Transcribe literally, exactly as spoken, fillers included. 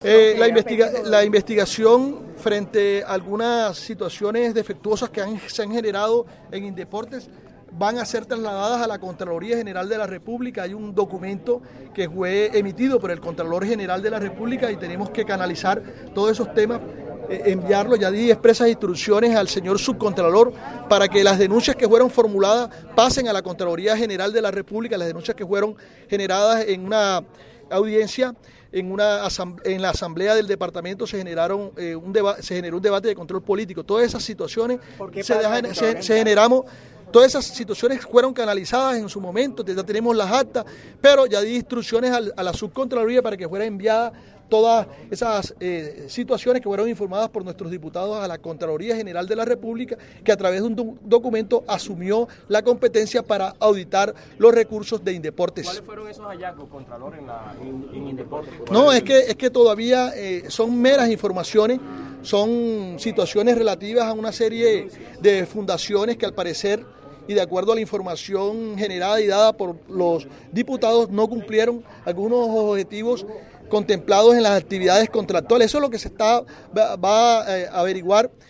Eh, la, investiga la investigación frente a algunas situaciones defectuosas que han, se han generado en Indeportes van a ser trasladadas a la Contraloría General de la República. Hay un documento que fue emitido por el Contralor General de la República y tenemos que canalizar todos esos temas, eh, enviarlo. Ya di expresas instrucciones al señor subcontralor para que las denuncias que fueron formuladas pasen a la Contraloría General de la República, las denuncias que fueron generadas en una audiencia. En, una, en la asamblea del departamento se generaron eh, un debate, se generó un debate de control político. Todas esas situaciones se, dejan, se, se generamos, todas esas situaciones fueron canalizadas en su momento, ya tenemos las actas, pero ya di instrucciones al, a la subcontraloría para que fuera enviada todas esas eh, situaciones que fueron informadas por nuestros diputados a la Contraloría General de la República, que a través de un do documento asumió la competencia para auditar los recursos de Indeportes. ¿Cuáles fueron esos hallazgos, Contralor, en, la, en, en Indeportes? No, es que, es que todavía eh, son meras informaciones, son situaciones relativas a una serie de fundaciones que al parecer, y de acuerdo a la información generada y dada por los diputados, no cumplieron algunos objetivos contemplados en las actividades contractuales. Eso es lo que se está va, va a averiguar